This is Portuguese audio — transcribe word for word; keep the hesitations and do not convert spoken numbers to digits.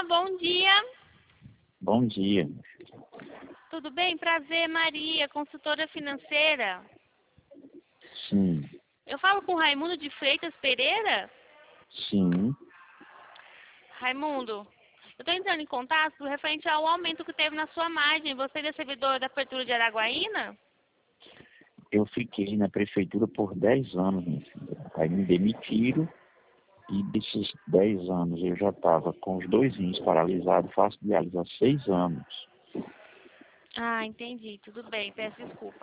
bom dia. Bom dia. Tudo bem? Prazer, Maria, consultora financeira. Sim, Eu falo com Raimundo de Freitas Pereira? sim. Raimundo, eu estou entrando em contato referente ao aumento que teve na sua margem. Você é servidor da Prefeitura de Araguaína? Eu fiquei na prefeitura por dez anos, minha filha. Aí me demitiram e desses dez anos eu já estava com os dois rins paralisados, faço diálise há seis anos. Ah, entendi. Tudo bem. Peço desculpa.